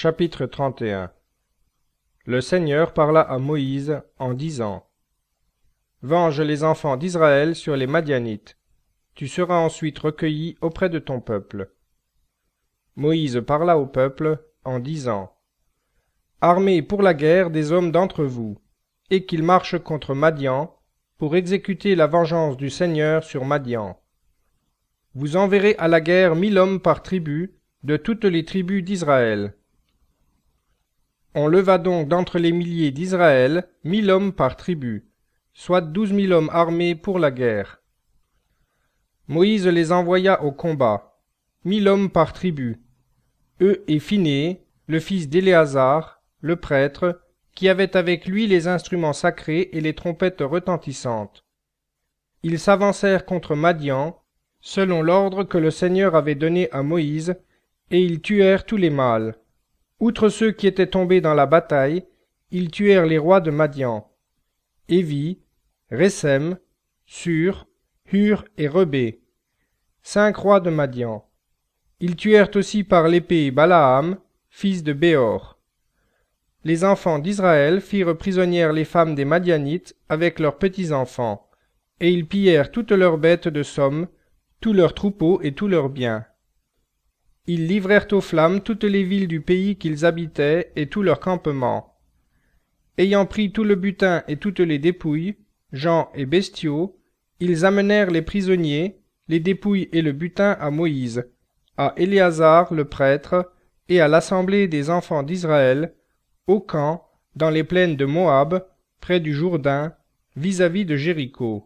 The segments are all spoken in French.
Chapitre 31. Le Seigneur parla à Moïse en disant: Venge les enfants d'Israël sur les Madianites. Tu seras ensuite recueilli auprès de ton peuple. Moïse parla au peuple en disant: Armez pour la guerre des hommes d'entre vous, et qu'ils marchent contre Madian, pour exécuter la vengeance du Seigneur sur Madian. Vous enverrez à la guerre 1000 hommes par tribu, de toutes les tribus d'Israël. On leva donc d'entre les milliers d'Israël 1000 hommes par tribu, soit 12 000 hommes armés pour la guerre. Moïse les envoya au combat, 1000 hommes par tribu, eux et Phinées, le fils d'Éléazar, le prêtre, qui avait avec lui les instruments sacrés et les trompettes retentissantes. Ils s'avancèrent contre Madian, selon l'ordre que le Seigneur avait donné à Moïse, et ils tuèrent tous les mâles. Outre ceux qui étaient tombés dans la bataille, ils tuèrent les rois de Madian, Évi, Récem, Sur, Hur et Rebé, 5 rois de Madian. Ils tuèrent aussi par l'épée Balaam, fils de Béor. Les enfants d'Israël firent prisonnières les femmes des Madianites avec leurs petits-enfants, et ils pillèrent toutes leurs bêtes de somme, tous leurs troupeaux et tous leurs biens. Ils livrèrent aux flammes toutes les villes du pays qu'ils habitaient et tous leurs campements. Ayant pris tout le butin et toutes les dépouilles, gens et bestiaux, ils amenèrent les prisonniers, les dépouilles et le butin à Moïse, à Éléazar le prêtre, et à l'assemblée des enfants d'Israël, au camp, dans les plaines de Moab, près du Jourdain, vis-à-vis de Jéricho.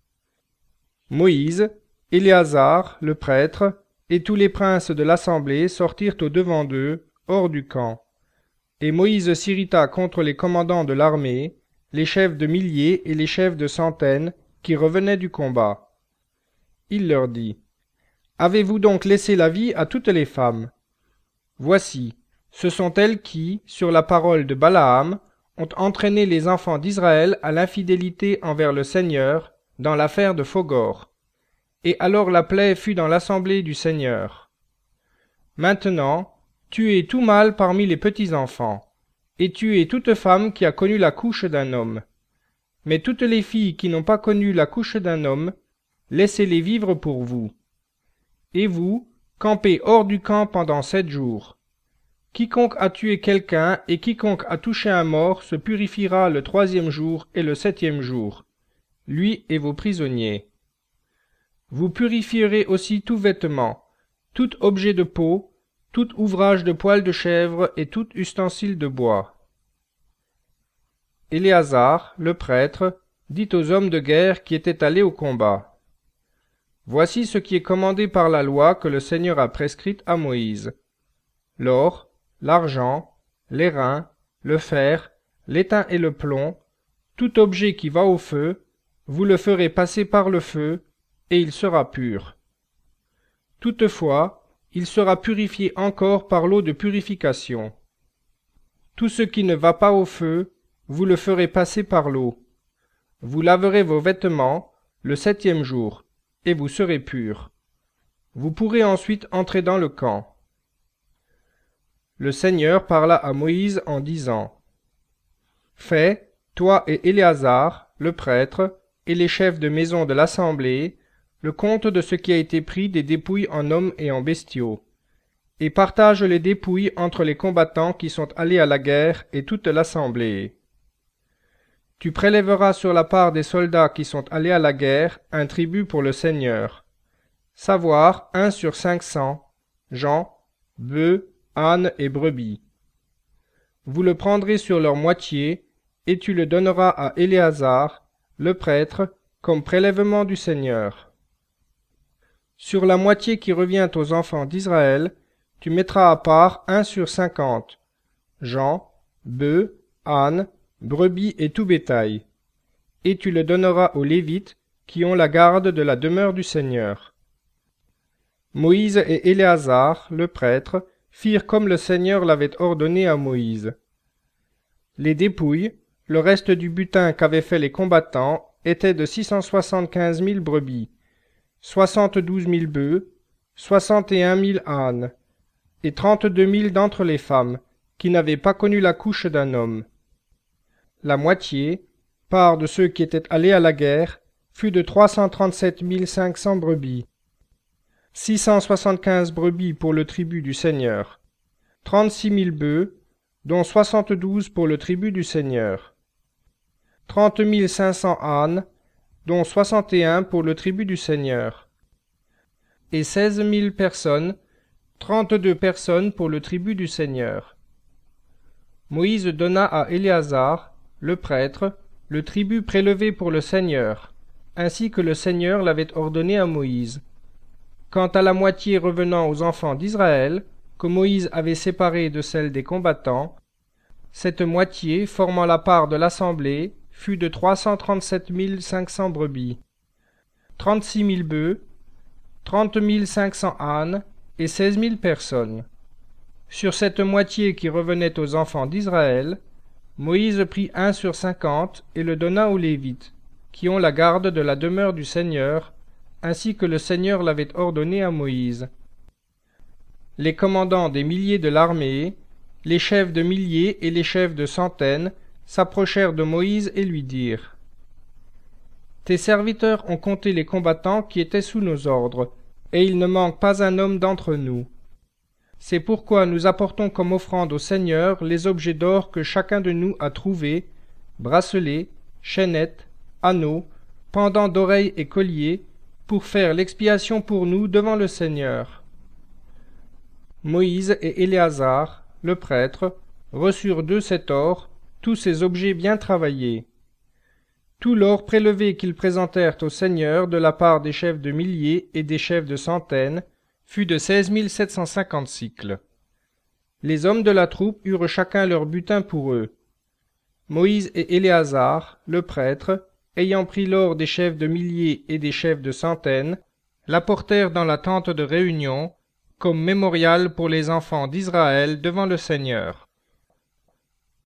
Moïse, Éléazar le prêtre, et tous les princes de l'assemblée sortirent au-devant d'eux, hors du camp. Et Moïse s'irrita contre les commandants de l'armée, les chefs de milliers et les chefs de centaines, qui revenaient du combat. Il leur dit: Avez-vous donc laissé la vie à toutes les femmes? Voici, ce sont elles qui, sur la parole de Balaam, ont entraîné les enfants d'Israël à l'infidélité envers le Seigneur, dans l'affaire de Phogor. Et alors la plaie fut dans l'assemblée du Seigneur. Maintenant, tuez tout mâle parmi les petits-enfants, et tuez toute femme qui a connu la couche d'un homme. Mais toutes les filles qui n'ont pas connu la couche d'un homme, laissez-les vivre pour vous. Et vous, campez hors du camp pendant 7 jours. Quiconque a tué quelqu'un et quiconque a touché un mort se purifiera le 3e jour et le 7e jour, lui et vos prisonniers. Vous purifierez aussi tout vêtement, tout objet de peau, tout ouvrage de poil de chèvre et tout ustensile de bois. Éléazar, le prêtre, dit aux hommes de guerre qui étaient allés au combat: Voici ce qui est commandé par la loi que le Seigneur a prescrite à Moïse. L'or, l'argent, l'airain, le fer, l'étain et le plomb, tout objet qui va au feu, vous le ferez passer par le feu, et il sera pur. Toutefois, il sera purifié encore par l'eau de purification. Tout ce qui ne va pas au feu, vous le ferez passer par l'eau. Vous laverez vos vêtements le 7e jour, et vous serez purs. Vous pourrez ensuite entrer dans le camp. Le Seigneur parla à Moïse en disant: Fais, toi et Éléazar, le prêtre, et les chefs de maison de l'assemblée, le compte de ce qui a été pris des dépouilles en hommes et en bestiaux, et partage les dépouilles entre les combattants qui sont allés à la guerre et toute l'assemblée. Tu prélèveras sur la part des soldats qui sont allés à la guerre un tribut pour le Seigneur, savoir 1 sur 500, gens, bœufs, ânes et brebis. Vous le prendrez sur leur moitié, et tu le donneras à Éléazar, le prêtre, comme prélèvement du Seigneur. Sur la moitié qui revient aux enfants d'Israël, tu mettras à part 1 sur 50, gens, bœufs, ânes, brebis et tout bétail, et tu le donneras aux Lévites qui ont la garde de la demeure du Seigneur. Moïse et Éléazar, le prêtre, firent comme le Seigneur l'avait ordonné à Moïse. Les dépouilles, le reste du butin qu'avaient fait les combattants, étaient de 675 000 brebis, 72 000 bœufs, 61 000 ânes, et 32 000 d'entre les femmes, qui n'avaient pas connu la couche d'un homme. La moitié, part de ceux qui étaient allés à la guerre, fut de 337 500 brebis. 675 brebis pour le tribut du Seigneur. 36 000 bœufs, dont 72 pour le tribut du Seigneur. 30 500 ânes, dont 61 pour le tribut du Seigneur. Et 16 000 personnes, 32 personnes pour le tribut du Seigneur. Moïse donna à Éléazar, le prêtre, le tribut prélevé pour le Seigneur, ainsi que le Seigneur l'avait ordonné à Moïse. Quant à la moitié revenant aux enfants d'Israël, que Moïse avait séparée de celle des combattants, cette moitié, formant la part de l'assemblée, fut de 337 500 brebis, 36 000 bœufs, 30 500 ânes et 16 000 personnes. Sur cette moitié qui revenait aux enfants d'Israël, Moïse prit 1 sur 50 et le donna aux Lévites, qui ont la garde de la demeure du Seigneur, ainsi que le Seigneur l'avait ordonné à Moïse. Les commandants des milliers de l'armée, les chefs de milliers et les chefs de centaines s'approchèrent de Moïse et lui dirent : « Tes serviteurs ont compté les combattants qui étaient sous nos ordres, et il ne manque pas un homme d'entre nous. C'est pourquoi nous apportons comme offrande au Seigneur les objets d'or que chacun de nous a trouvés, bracelets, chaînettes, anneaux, pendants d'oreilles et colliers, pour faire l'expiation pour nous devant le Seigneur. » Moïse et Éléazar, le prêtre, reçurent d'eux cet or, tous ces objets bien travaillés. Tout l'or prélevé qu'ils présentèrent au Seigneur de la part des chefs de milliers et des chefs de centaines fut de 16 750 sicles. Les hommes de la troupe eurent chacun leur butin pour eux. Moïse et Éléazar, le prêtre, ayant pris l'or des chefs de milliers et des chefs de centaines, l'apportèrent dans la tente de réunion, comme mémorial pour les enfants d'Israël devant le Seigneur.